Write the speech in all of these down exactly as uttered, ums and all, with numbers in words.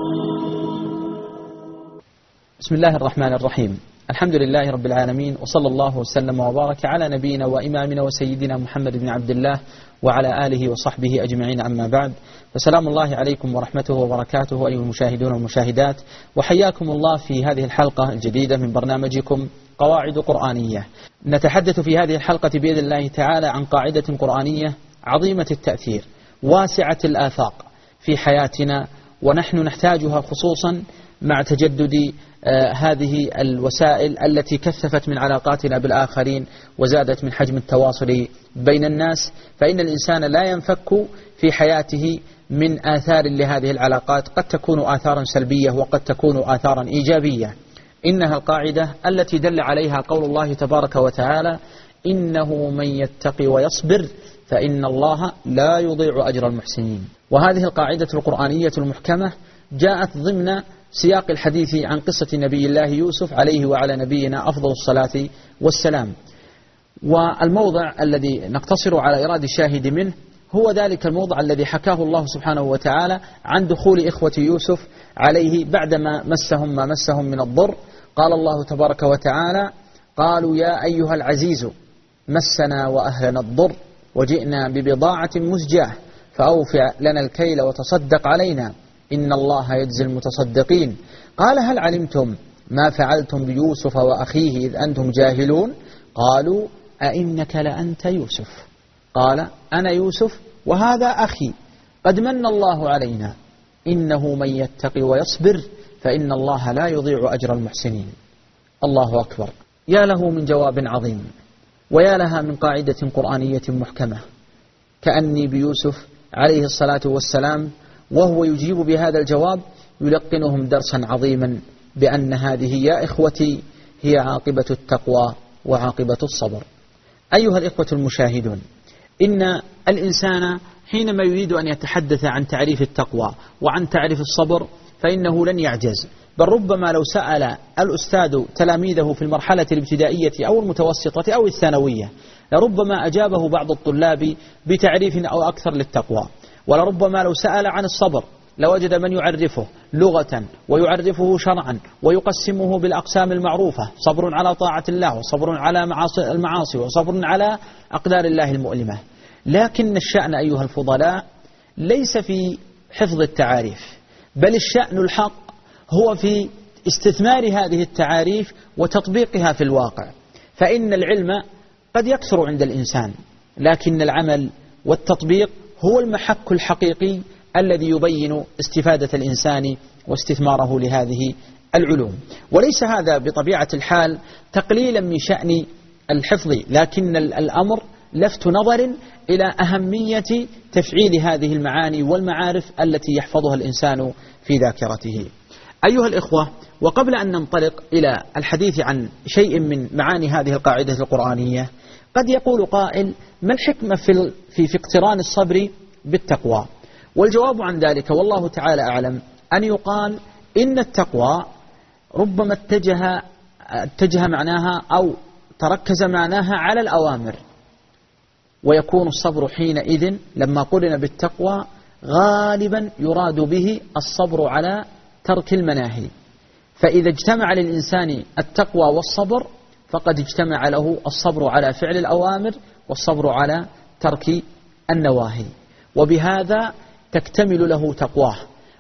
بسم الله الرحمن الرحيم. الحمد لله رب العالمين، وصلى الله وسلم وبارك على نبينا وإمامنا وسيدنا محمد بن عبد الله وعلى آله وصحبه أجمعين، أما بعد، فسلام الله عليكم ورحمته وبركاته أيها المشاهدون والمشاهدات، وحياكم الله في هذه الحلقة الجديدة من برنامجكم قواعد قرآنية. نتحدث في هذه الحلقة بإذن الله تعالى عن قاعدة قرآنية عظيمة التأثير واسعة الآفاق في حياتنا، ونحن نحتاجها خصوصا مع تجدد آه هذه الوسائل التي كثفت من علاقاتنا بالآخرين وزادت من حجم التواصل بين الناس، فإن الإنسان لا ينفك في حياته من آثار لهذه العلاقات، قد تكون آثارا سلبية وقد تكون آثارا إيجابية. إنها القاعدة التي دل عليها قول الله تبارك وتعالى: إنه من يتقي ويصبر فإن الله لا يضيع أجر المحسنين. وهذه القاعدة القرآنية المحكمة جاءت ضمن سياق الحديث عن قصة نبي الله يوسف عليه وعلى نبينا أفضل الصلاة والسلام. والموضع الذي نقتصر على إيراد الشاهد منه هو ذلك الموضع الذي حكاه الله سبحانه وتعالى عن دخول إخوة يوسف عليه بعدما مسهم ما مسهم من الضر. قال الله تبارك وتعالى: قالوا يا أيها العزيز مسنا وأهلنا الضر وجئنا ببضاعة مزجاة فأوفع لنا الكيل وتصدق علينا إن الله يجزي المتصدقين. قال هل علمتم ما فعلتم بيوسف وأخيه إذ أنتم جاهلون؟ قالوا أئنك لأنت يوسف؟ قال أنا يوسف وهذا أخي قد من الله علينا إنه من يتقي ويصبر فإن الله لا يضيع أجر المحسنين. الله أكبر. يا له من جواب عظيم، ويا لها من قاعدة قرآنية محكمة، كأني بيوسف عليه الصلاة والسلام وهو يجيب بهذا الجواب يلقنهم درسا عظيما بأن هذه يا إخوتي هي عاقبة التقوى وعاقبة الصبر. أيها الإخوة المشاهدون، إن الإنسان حينما يريد أن يتحدث عن تعريف التقوى وعن تعريف الصبر فإنه لن يعجز، بل ربما لو سأل الأستاذ تلاميذه في المرحلة الابتدائية أو المتوسطة أو الثانوية لربما أجابه بعض الطلاب بتعريف أو أكثر للتقوى، ولربما لو سأل عن الصبر لوجد من يعرفه لغة ويعرفه شرعا ويقسمه بالأقسام المعروفة: صبر على طاعة الله، وصبر على المعاصي، وصبر على أقدار الله المؤلمة. لكن الشأن أيها الفضلاء ليس في حفظ التعاريف، بل الشأن الحق هو في استثمار هذه التعاريف وتطبيقها في الواقع. فإن العلم قد يكثر عند الإنسان، لكن العمل والتطبيق هو المحك الحقيقي الذي يبين استفادة الإنسان واستثماره لهذه العلوم. وليس هذا بطبيعة الحال تقليلا من شأن الحفظ، لكن الأمر لفت نظر إلى أهمية تفعيل هذه المعاني والمعارف التي يحفظها الإنسان في ذاكرته. أيها الإخوة، وقبل أن ننطلق إلى الحديث عن شيء من معاني هذه القاعدة القرآنية، قد يقول قائل: ما الحكمة في في, في اقتران الصبر بالتقوى؟ والجواب عن ذلك والله تعالى أعلم أن يقال إن التقوى ربما اتجه اتجه معناها أو تركز معناها على الأوامر، ويكون الصبر حينئذ لما قرن بالتقوى غالبا يراد به الصبر على ترك المناهي. فإذا اجتمع للإنسان التقوى والصبر فقد اجتمع له الصبر على فعل الأوامر والصبر على ترك النواهي، وبهذا تكتمل له تقواه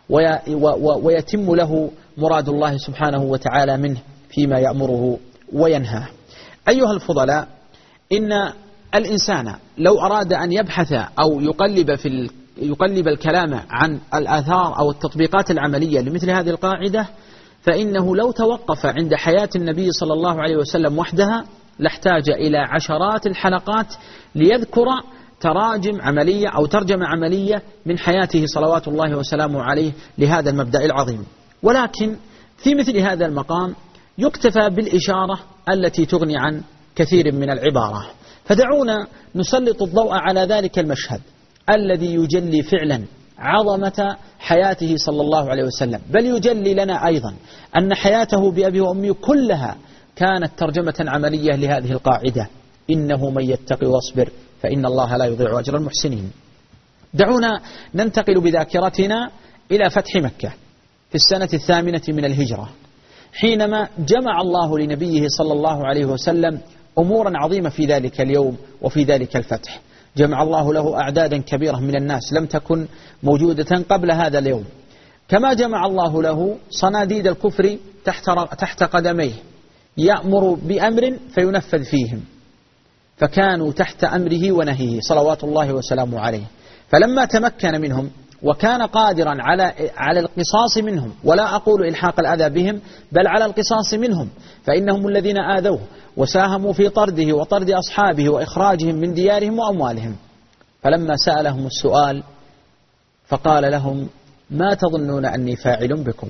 ويتم له مراد الله سبحانه وتعالى منه فيما يأمره وينهاه. أيها الفضلاء، إن الإنسان لو أراد أن يبحث أو يقلب في يقلب الكلام عن الآثار أو التطبيقات العملية لمثل هذه القاعدة، فإنه لو توقف عند حياة النبي صلى الله عليه وسلم وحدها لاحتاج إلى عشرات الحلقات ليذكر تراجم عملية أو ترجمة عملية من حياته صلوات الله وسلامه عليه لهذا المبدأ العظيم. ولكن في مثل هذا المقام يكتفى بالإشارة التي تغني عن كثير من العبارة. فدعونا نسلط الضوء على ذلك المشهد الذي يجلي فعلا عظمة حياته صلى الله عليه وسلم، بل يجلي لنا أيضا أن حياته بأبي وأمي كلها كانت ترجمة عملية لهذه القاعدة: إنه من يتقي واصبر فإن الله لا يضيع أجر المحسنين. دعونا ننتقل بذاكرتنا إلى فتح مكة في السنة الثامنة من الهجرة، حينما جمع الله لنبيه صلى الله عليه وسلم أمورا عظيمة في ذلك اليوم وفي ذلك الفتح. جمع الله له أعدادا كبيرة من الناس لم تكن موجودة قبل هذا اليوم، كما جمع الله له صناديد الكفر تحت تحت قدميه، يأمر بأمر فينفذ فيهم، فكانوا تحت أمره ونهيه صلوات الله وسلامه عليه. فلما تمكن منهم وكان قادرا على على القصاص منهم، ولا أقول إلحاق الأذى بهم بل على القصاص منهم، فإنهم الذين آذوه وساهموا في طرده وطرد أصحابه وإخراجهم من ديارهم وأموالهم. فلما سألهم السؤال فقال لهم: ما تظنون أني فاعل بكم؟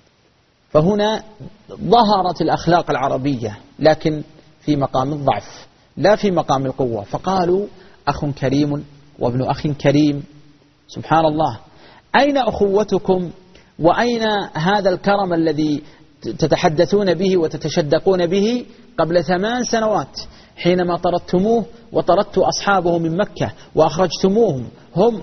فهنا ظهرت الأخلاق العربية، لكن في مقام الضعف لا في مقام القوة. فقالوا: أخ كريم وابن أخ كريم. سبحان الله، أين أخوتكم وأين هذا الكرم الذي تتحدثون به وتتشدقون به قبل ثمان سنوات حينما طردتموه وطردت أصحابه من مكة وأخرجتموهم هم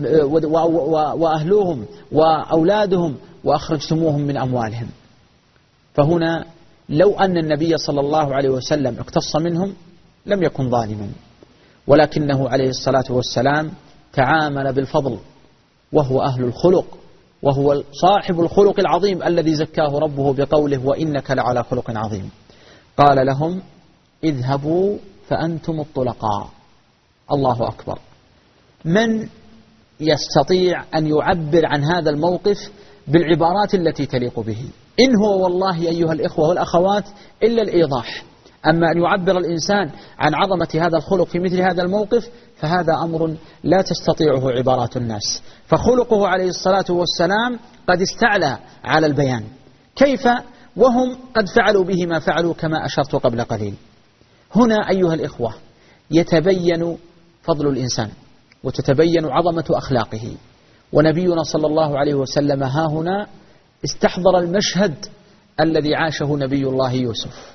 وأهلوهم وأولادهم وأخرجتموهم من أموالهم؟ فهنا لو أن النبي صلى الله عليه وسلم اقتص منهم لم يكن ظالما، ولكنه عليه الصلاة والسلام تعامل بالفضل، وهو أهل الخلق، وهو صاحب الخلق العظيم الذي زكاه ربه بقوله: وإنك لعلى خلق عظيم. قال لهم: اذهبوا فأنتم الطلقاء. الله أكبر. من يستطيع أن يعبر عن هذا الموقف بالعبارات التي تليق به؟ إن هو والله أيها الإخوة والأخوات إلا الإيضاح. أما أن يعبر الإنسان عن عظمة هذا الخلق في مثل هذا الموقف فهذا أمر لا تستطيعه عبارات الناس. فخلقه عليه الصلاة والسلام قد استعلى على البيان، كيف وهم قد فعلوا به ما فعلوا كما أشرت قبل قليل. هنا أيها الإخوة يتبين فضل الإنسان وتتبين عظمة أخلاقه. ونبينا صلى الله عليه وسلم ها هنا استحضر المشهد الذي عاشه نبي الله يوسف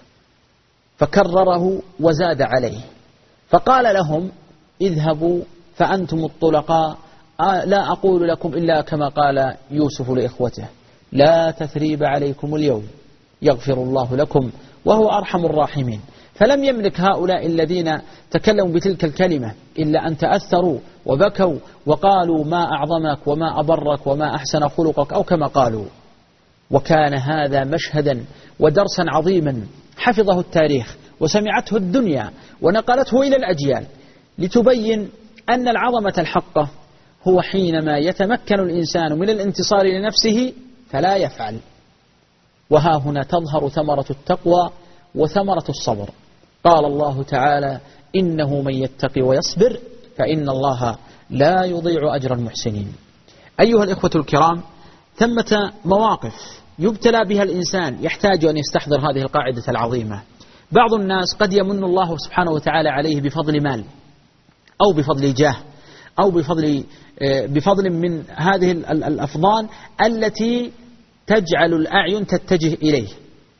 فكرره وزاد عليه، فقال لهم: اذهبوا فأنتم الطلقاء، لا أقول لكم إلا كما قال يوسف لإخوته: لا تثريب عليكم اليوم يغفر الله لكم وهو أرحم الراحمين. فلم يملك هؤلاء الذين تكلموا بتلك الكلمة إلا أن تأثروا وبكوا وقالوا: ما أعظمك وما أبرك وما أحسن خلقك، أو كما قالوا. وكان هذا مشهدا ودرسا عظيما حفظه التاريخ وسمعته الدنيا ونقلته إلى الأجيال، لتبين أن العظمة الحقة هو حينما يتمكن الإنسان من الانتصار لنفسه فلا يفعل. وها هنا تظهر ثمرة التقوى وثمرة الصبر. قال الله تعالى: إنه من يتقي ويصبر فإن الله لا يضيع أجر المحسنين. أيها الإخوة الكرام، ثمة مواقف يبتلى بها الإنسان يحتاج أن يستحضر هذه القاعدة العظيمة. بعض الناس قد يمن الله سبحانه وتعالى عليه بفضل مال أو بفضل جاه أو بفضل بفضل من هذه الأفضال التي تجعل الأعين تتجه إليه،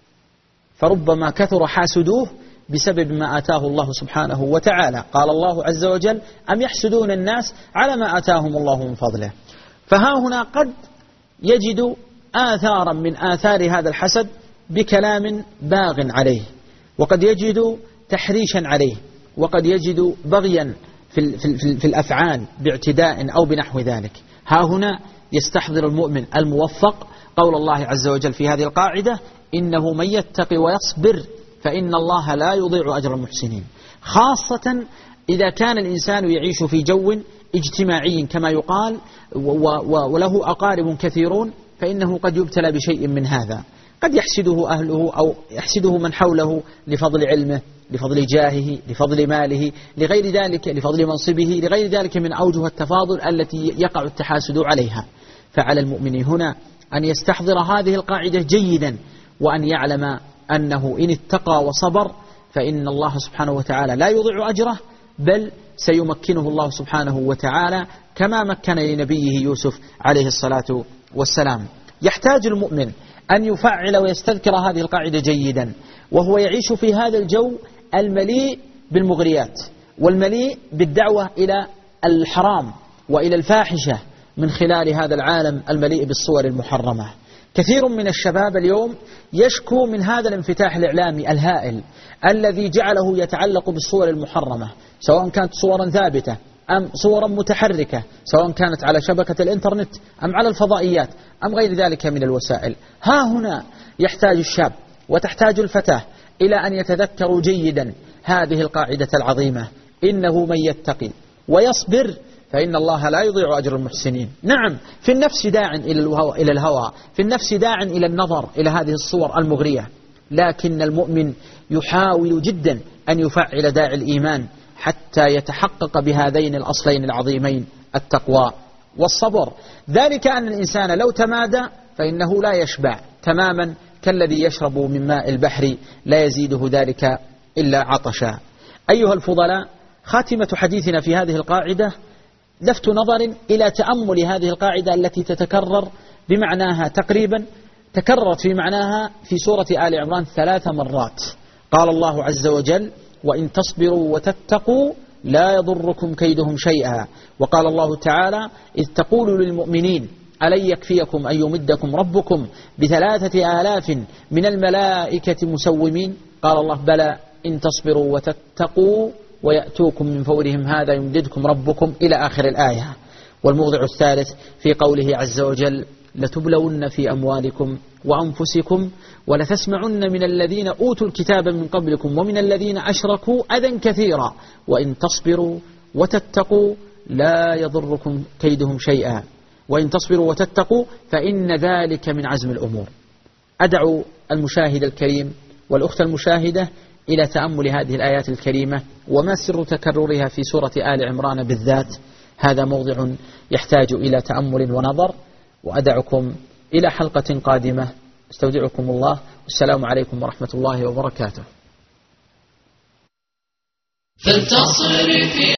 فربما كثر حاسدوه بسبب ما آتاه الله سبحانه وتعالى. قال الله عز وجل: أم يحسدون الناس على ما آتاهم الله من فضله. فها هنا قد يجد آثارا من آثار هذا الحسد بكلام باغ عليه، وقد يجد تحريشا عليه، وقد يجد بغيا في, في, في, في الأفعال باعتداء أو بنحو ذلك. ها هنا يستحضر المؤمن الموفق قول الله عز وجل في هذه القاعدة: إنه من يتقي ويصبر فإن الله لا يضيع أجر المحسنين. خاصة إذا كان الإنسان يعيش في جو اجتماعي كما يقال وله أقارب كثيرون، فإنه قد يبتلى بشيء من هذا. قد يحسده أهله أو يحسده من حوله لفضل علمه، لفضل جاهه، لفضل ماله، لغير ذلك، لفضل منصبه، لغير ذلك من أوجه التفاضل التي يقع التحاسد عليها. فعلى المؤمن هنا أن يستحضر هذه القاعدة جيدا، وأن يعلم أنه إن اتقى وصبر فإن الله سبحانه وتعالى لا يضيع أجره، بل سيمكنه الله سبحانه وتعالى كما مكن لنبيه يوسف عليه الصلاة والسلام. يحتاج المؤمن أن يفعل ويستذكر هذه القاعدة جيدا وهو يعيش في هذا الجو المليء بالمغريات والمليء بالدعوة إلى الحرام وإلى الفاحشة من خلال هذا العالم المليء بالصور المحرمة. كثير من الشباب اليوم يشكو من هذا الانفتاح الإعلامي الهائل الذي جعله يتعلق بالصور المحرمة، سواء كانت صورا ثابتة أم صورا متحركة، سواء كانت على شبكة الإنترنت أم على الفضائيات أم غير ذلك من الوسائل. ها هنا يحتاج الشاب وتحتاج الفتاة إلى أن يتذكروا جيدا هذه القاعدة العظيمة: إنه من يتقي ويصبر فإن الله لا يضيع أجر المحسنين. نعم، في النفس داع إلى الهوى، في النفس داع إلى النظر إلى هذه الصور المغرية، لكن المؤمن يحاول جدا أن يفعل داعي الإيمان حتى يتحقق بهذين الأصلين العظيمين: التقوى والصبر. ذلك أن الإنسان لو تمادى فإنه لا يشبع تماما كالذي يشرب من ماء البحر لا يزيده ذلك إلا عطشا. أيها الفضلاء، خاتمة حديثنا في هذه القاعدة لفت نظر إلى تأمل هذه القاعدة التي تتكرر بمعناها تقريبا، تكررت في معناها في سورة آل عمران ثلاث مرات. قال الله عز وجل: وإن تصبروا وتتقوا لا يضركم كيدهم شيئا. وقال الله تعالى: إذ تقول للمؤمنين ألن يكفيكم أن يمدكم ربكم بثلاثة آلاف من الملائكة مسومين؟ قال الله: بلى إن تصبروا وتتقوا ويأتوكم من فورهم هذا يمددكم ربكم، إلى آخر الآية. والموضع الثالث في قوله عز وجل: لتبلون في أموالكم وأنفسكم ولتسمعن من الذين أوتوا الكتاب من قبلكم ومن الذين أشركوا أذى كثيرا وإن تصبروا وتتقوا لا يضركم كيدهم شيئا وإن تصبروا وتتقوا فإن ذلك من عزم الأمور. أدعو المشاهد الكريم والأخت المشاهدة إلى تأمل هذه الآيات الكريمة وما سر تكررها في سورة آل عمران بالذات. هذا موضع يحتاج إلى تأمل ونظر. وأدعكم إلى حلقة قادمة، استودعكم الله، والسلام عليكم ورحمة الله وبركاته.